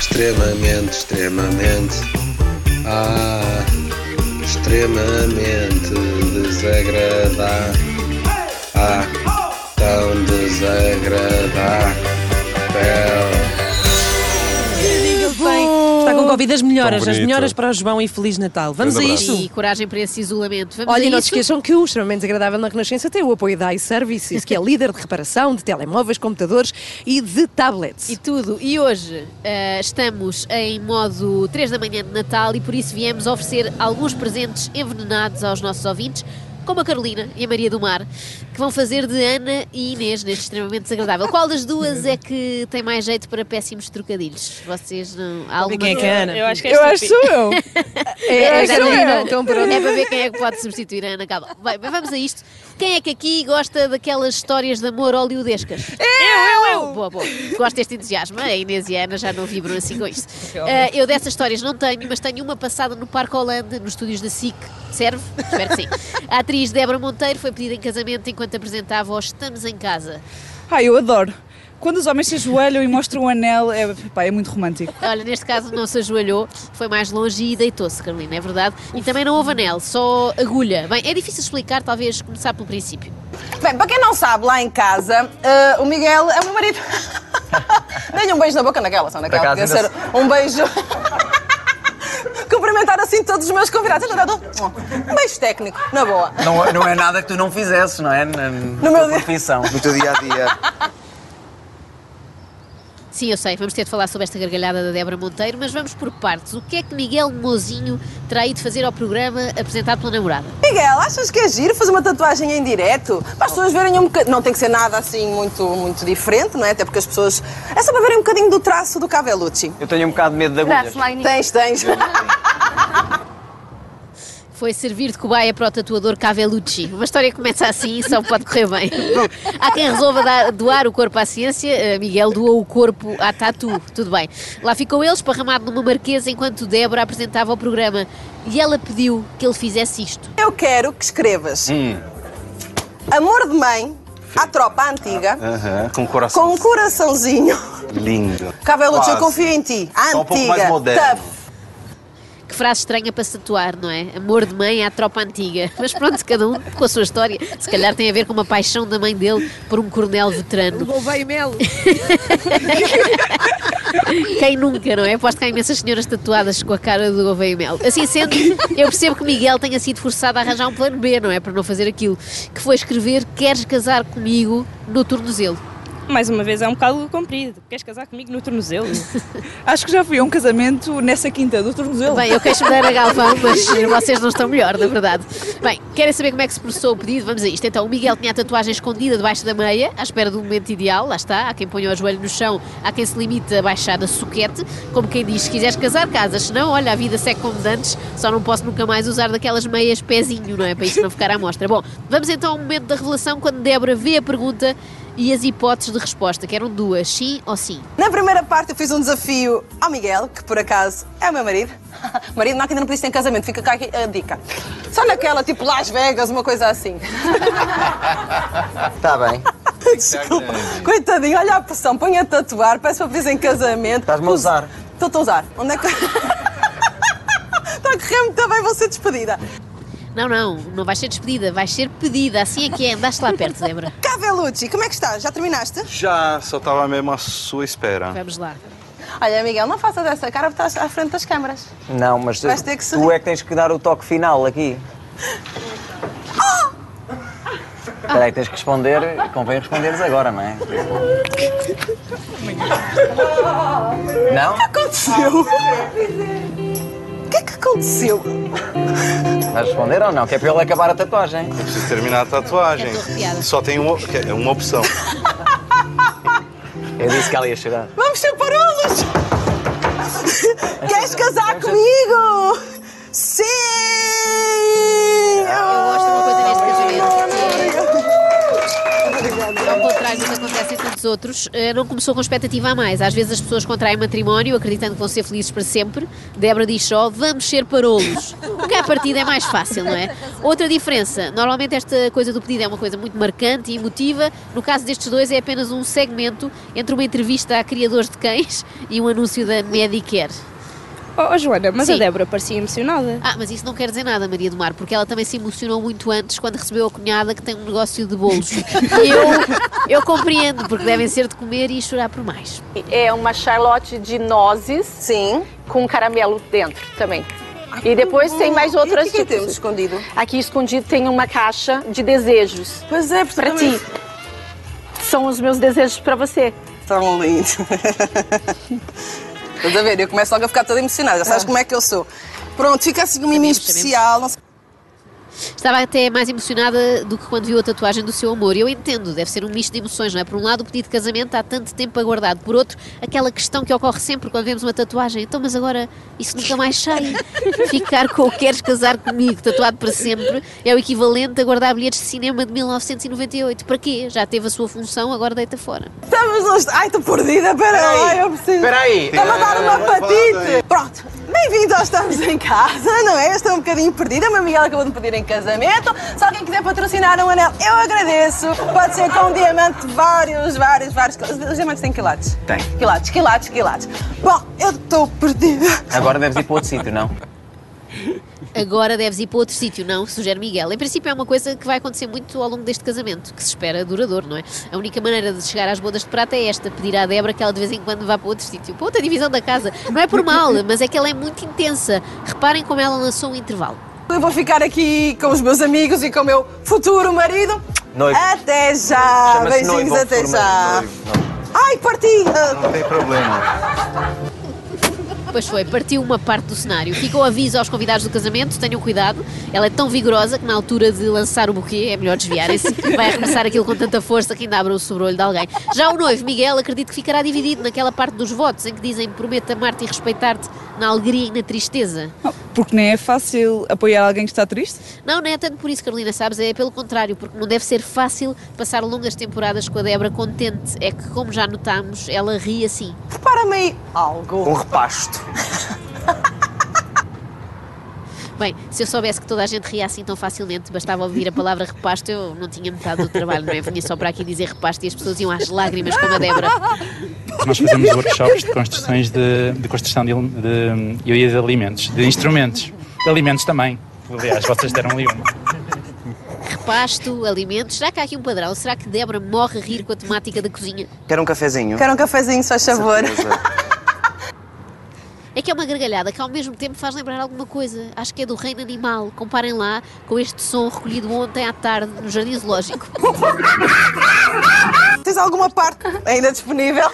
extremamente, extremamente, extremamente desagradável, tão desagradável. Está com Covid, as melhoras Tão bonito. para o João e Feliz Natal. Vamos a Grande isto? E coragem para esse isolamento. Vamos Olha, a e não se isso? esqueçam que o extremamente desagradável na Renascença tem o apoio da iServices, que é líder de reparação de telemóveis, computadores e de tablets. E tudo. E hoje estamos em modo 3 da manhã de Natal e por isso viemos oferecer alguns presentes envenenados aos nossos ouvintes, como a Carolina e a Maria do Mar, que vão fazer de Ana e Inês neste extremamente desagradável. Qual das duas é que tem mais jeito para péssimos trocadilhos? Vocês não... Há alguma... Quem é que é a Ana? Eu acho que é Eu acho que sou eu. É a Carolina. Então, pronto. É para ver quem é que pode substituir a Ana Calma. Bem, mas vamos a isto. Quem é que aqui gosta daquelas histórias de amor oleodescas? Eu! Boa. Gosto deste entusiasmo. A Inês e a Ana já não vibram assim com isto. Eu dessas histórias não tenho, mas tenho uma passada no Parque Holanda, nos estúdios da SIC. Serve? Espero que sim. A atriz Débora Monteiro foi pedida em casamento enquanto apresentava o Estamos em Casa. Eu adoro. Quando os homens se ajoelham e mostram o anel, é muito romântico. Olha, neste caso não se ajoelhou, foi mais longe e deitou-se, Carolina, é verdade. E também não houve anel, só agulha. Bem, é difícil explicar, talvez começar pelo princípio. Bem, para quem não sabe, lá em casa, o Miguel é o meu marido. Dei-lhe um beijo na boca naquela, só naquela. Podia ser um beijo... Cumprimentar assim todos os meus convidados. Um beijo técnico, na boa. Não é nada que tu não fizesses, não é? Na meu dia. profissão. No teu dia-a-dia. Sim, eu sei, vamos ter de falar sobre esta gargalhada da Débora Monteiro, mas vamos por partes. O que é que Miguel Mozinho terá ido fazer ao programa apresentado pela namorada? Miguel, achas que é giro fazer uma tatuagem em direto? Para as pessoas verem um bocadinho... Não tem que ser nada assim muito diferente, não é? Até porque as pessoas... É só para verem um bocadinho do traço do Cavellucci. Eu tenho um bocado de medo de agulhas. Tens. Foi servir de cobaia para o tatuador Cavellucci. Uma história que começa assim e só pode correr bem. Bom, há quem resolva doar o corpo à ciência. Miguel doou o corpo à tatu. Tudo bem. Lá ficou ele esparramado numa marquesa enquanto Débora apresentava o programa. E ela pediu que ele fizesse isto. Eu quero que escrevas Amor de Mãe à tropa antiga, Com um coração. com um coraçãozinho. Lindo. Cavellucci, eu Quase. confio em ti. Só um pouco mais Antiga, moderno. tough. Que frase estranha para se tatuar, não é? Amor de mãe à tropa antiga. Mas pronto, cada um com a sua história. Se calhar tem a ver com uma paixão da mãe dele por um coronel veterano. Gouveia Melo. Quem nunca, não é? Aposto que há imensas senhoras tatuadas com a cara do Gouveia Melo. Assim sendo, eu percebo que Miguel tenha sido forçado a arranjar um plano B, não é? Para não fazer aquilo. Que foi escrever Queres casar comigo no tornozelo. Mais uma vez, é um bocado comprido. Queres casar comigo no tornozelo? Acho que já fui a um casamento nessa quinta do tornozelo. Bem, eu queixo-me da Ana Galvão, mas vocês não estão melhor, na verdade. Bem, querem saber como é que se processou o pedido? Vamos a isto. Então, o Miguel tinha a tatuagem escondida debaixo da meia, à espera do momento ideal, lá está. Há quem ponha o joelho no chão, há quem se limite a baixar a soquete, como quem diz, se quiseres casar, casas, se não, olha, a vida segue como de antes, só não posso nunca mais usar daquelas meias pezinho, não é? Para isto não ficar à mostra. Bom, vamos então ao momento da revelação, quando Débora vê a pergunta e as hipóteses de resposta, que eram duas, sim ou sim. Na primeira parte eu fiz um desafio ao Miguel, que por acaso é o meu marido. Marido não, que ainda não pediste em casamento, fica cá aqui a dica. Só naquela, tipo Las Vegas, uma coisa assim. Está bem. Desculpa. Coitadinho, olha a pressão, põe a tatuar, peço para pedir em casamento. Estás-me a usar. Estou a usar. Onde é que... Está a correr muito bem, vou ser despedida. Não vais ser despedida, vais ser pedida, assim é que é, andaste lá perto, Débora. Cavellucci, como é que estás? Já terminaste? Já, só estava mesmo à sua espera. Vamos lá. Olha, Miguel, não faças essa cara porque estás à frente das câmaras. Não, mas Vais ter que tu sorrir. é que tens que dar o toque final aqui. Espera aí, tens que responder, convém responderes agora, não é? Não? O que aconteceu? O que é que aconteceu? Vais responder ou não? Que é para ele acabar a tatuagem. Eu preciso terminar a tatuagem. Eu estou arrepiada. Só tem uma opção. Eu disse que ela ia chorar. Vamos ser parolos! Queres casar comigo? Sim! Eu gosto de uma coisa neste casamento, que é ao contrário do que acontece em tantos outros, não começou com expectativa a mais. Às vezes as pessoas contraem matrimónio acreditando que vão ser felizes para sempre. Débora diz só, vamos ser parolos. O que à partida é mais fácil, não é? Outra diferença, normalmente esta coisa do pedido é uma coisa muito marcante e emotiva. No caso destes dois é apenas um segmento entre uma entrevista a criadores de cães e um anúncio da Medicare. Oh, Joana, mas Sim. a Débora parecia emocionada. Mas isso não quer dizer nada, Maria do Mar, porque ela também se emocionou muito antes quando recebeu a cunhada que tem um negócio de bolos. Eu compreendo, porque devem ser de comer e chorar por mais. É uma Charlotte de nozes. Sim. Com caramelo dentro também. E depois tem mais outras E o que temos escondido? Aqui escondido tem uma caixa de desejos. Pois é, para ti. São os meus desejos para você. Tão lindo. Estás a ver? Eu começo logo a ficar toda emocionada. Já sabes como é que eu sou. Pronto, fica assim um miminho especial. Não sei. Estava até mais emocionada do que quando viu a tatuagem do seu amor. E eu entendo, deve ser um misto de emoções, não é? Por um lado, o pedido de casamento há tanto tempo aguardado. Por outro, aquela questão que ocorre sempre quando vemos uma tatuagem. Então, mas agora isso nunca mais sai. Ficar com o queres casar comigo, tatuado para sempre, é o equivalente a guardar bilhetes de cinema de 1998. Para quê? Já teve a sua função, agora deita fora. Estamos nos... Ai, estou perdida, peraí, eu preciso... Peraí. Está-me a dar uma patite. Pronto, bem-vindos ao Estamos em Casa, não é? Eu estou um bocadinho perdida, a minha Miguel acabou de me pedir em casamento. Se alguém quiser patrocinar um anel, eu agradeço. Pode ser com um diamante, vários. Os diamantes têm quilates? Tem. Quilates. Bom, eu estou perdida. Agora deves ir para outro sítio, não? Agora deves ir para outro sítio, não? Sugere Miguel. Em princípio é uma coisa que vai acontecer muito ao longo deste casamento, que se espera duradouro, não é? A única maneira de chegar às bodas de prata é esta, pedir à Débora que ela de vez em quando vá para outro sítio, para outra divisão da casa. Não é por mal, mas é que ela é muito intensa. Reparem como ela lançou um intervalo. Eu vou ficar aqui com os meus amigos e com o meu futuro marido. Noivo. Até já. Chama-se Beijinhos, noivo, até futuro já. marido, noivo. Ai, parti. Não tem problema. Pois foi, partiu uma parte do cenário. Ficou aviso aos convidados do casamento, tenham cuidado. Ela é tão vigorosa que na altura de lançar o buquê é melhor desviarem-se. Vai arremessar aquilo com tanta força que ainda abre o sobrolho de alguém. Já o noivo, Miguel, acredito que ficará dividido naquela parte dos votos em que dizem prometo amar-te e respeitar-te na alegria e na tristeza. Porque nem é fácil apoiar alguém que está triste. Não é tanto por isso, Carolina, sabes? É pelo contrário, porque não deve ser fácil passar longas temporadas com a Débora contente. É que, como já notámos, ela ri assim. Prepara-me aí algo. Um repasto. Bem, se eu soubesse que toda a gente ria assim tão facilmente, bastava ouvir a palavra repasto, eu não tinha metade do trabalho, não é? Vinha só para aqui dizer repasto e as pessoas iam às lágrimas como a Débora. Nós fazemos workshops de construções de construção de alimentos, de instrumentos, de alimentos também. Aliás, vocês deram ali uma. Repasto, alimentos, será que há aqui um padrão? Será que Débora morre a rir com a temática da cozinha? Quer um cafezinho? Quero um cafezinho, se faz favor. É que é uma gargalhada que ao mesmo tempo faz lembrar alguma coisa. Acho que é do reino animal. Comparem lá com este som recolhido ontem à tarde no Jardim Zoológico. Tens alguma parte ainda disponível?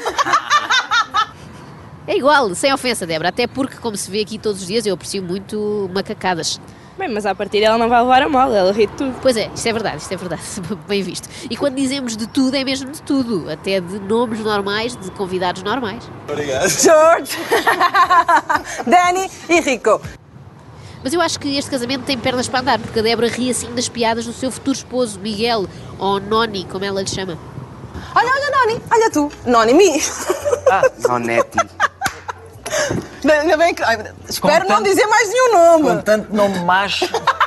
É igual, sem ofensa, Débora. Até porque, como se vê aqui todos os dias, eu aprecio muito macacadas. Bem, mas à partida ela não vai levar a mal, ela ri de tudo. Pois é, isto é verdade. Bem visto. E quando dizemos de tudo, é mesmo de tudo. Até de nomes normais, de convidados normais. Obrigado. George, Dani e Rico. Mas eu acho que este casamento tem pernas para andar, porque a Débora ri assim das piadas do seu futuro esposo, Miguel, ou Noni, como ela lhe chama. Olha, Noni, olha tu. Noni-me. Nonetti. Ainda bem que... espero não tanto- dizer mais nenhum nome. Com tanto nome macho,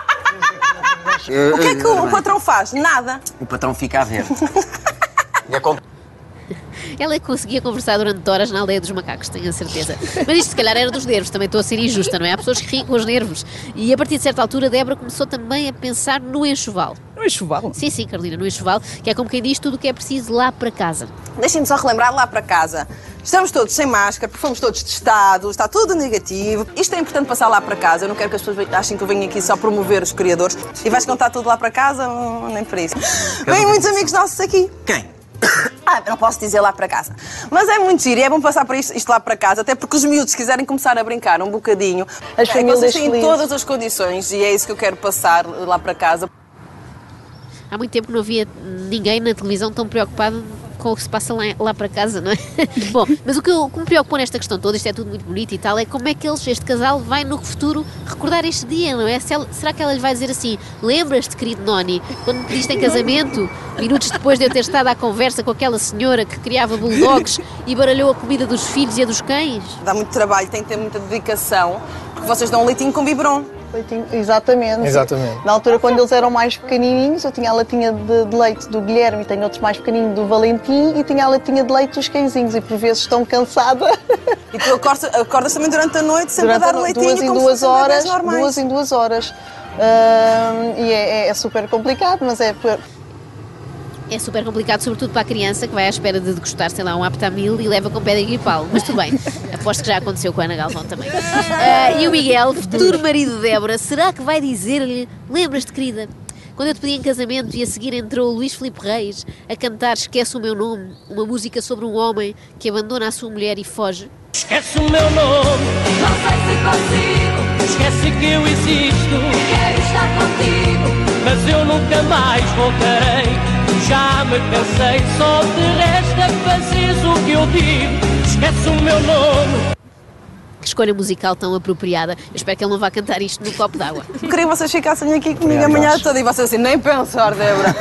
O que é que o patrão faz? Nada. o patrão fica a ver. E Ela conseguia conversar durante horas na aldeia dos macacos, tenho a certeza. Mas isto se calhar era dos nervos, também estou a ser injusta, não é? Há pessoas que riem com os nervos. E a partir de certa altura, Débora começou também a pensar no enxoval. No enxoval? Sim, Carolina, no enxoval, que é como quem diz tudo o que é preciso lá para casa. Deixem-me só relembrar lá para casa. Estamos todos sem máscara, porque fomos todos testados, está tudo negativo. Isto é importante passar lá para casa. Eu não quero que as pessoas achem que eu venho aqui só promover os criadores. E vais contar tudo lá para casa? Nem por isso. Vêm muitos amigos nossos aqui. Quem? Não posso dizer lá para casa. Mas é muito giro e é bom passar por isto lá para casa, até porque os miúdos, se quiserem começar a brincar um bocadinho, As famílias vocês têm felizes. todas as condições e é isso que eu quero passar lá para casa. Há muito tempo que não havia ninguém na televisão tão preocupado com o que se passa lá para casa, não é? Bom, mas o que me preocupou nesta questão toda, isto é tudo muito bonito e tal, é como é que este casal vai no futuro recordar este dia, não é? Será que ela lhe vai dizer assim, lembras-te, querido Noni, quando me pediste em casamento, minutos depois de eu ter estado à conversa com aquela senhora que criava bulldogs e baralhou a comida dos filhos e a dos cães? Dá muito trabalho, tem que ter muita dedicação, porque vocês dão um leitinho com biberon. Leitinho, exatamente. Exatamente. Na altura, quando eles eram mais pequenininhos, eu tinha a latinha de leite do Guilherme e tenho outros mais pequeninos do Valentim e tinha a latinha de leite dos cãezinhos e por vezes estou cansada. E tu acordas também durante a noite sempre a dar leitinho como se fossem bebés normais. 2 em 2 horas. E é super complicado, mas é super complicado, sobretudo para a criança que vai à espera de degustar, sei lá, um Aptamil e leva com pedra e gripal. Mas tudo bem, aposto que já aconteceu com a Ana Galvão também. E o Miguel, futuro marido de Débora, será que vai dizer-lhe, lembras-te, querida, quando eu te pedi em casamento e a seguir entrou o Luís Filipe Reis a cantar Esquece o Meu Nome, uma música sobre um homem que abandona a sua mulher e foge? Esquece o meu nome, não sei se consigo. Esquece que eu existo, quero estar contigo, mas eu nunca mais voltarei. Já me cansei, só te resta fazeres o que eu digo. Esquece o meu nome. Que escolha musical tão apropriada. Eu espero que ele não vá cantar isto no copo d'água. Queria que vocês ficassem aqui comigo a manhã toda e vocês assim, nem pensar, Débora.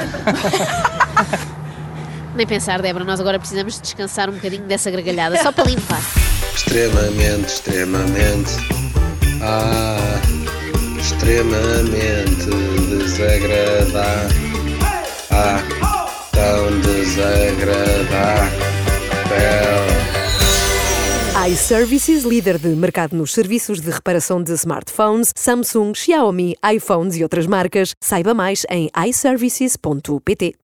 Nem pensar, Débora, nós agora precisamos descansar um bocadinho dessa gargalhada, só para limpar. Extremamente, extremamente desagradável. Tão desagradável. iServices, líder de mercado nos serviços de reparação de smartphones, Samsung, Xiaomi, iPhones e outras marcas. Saiba mais em iServices.pt.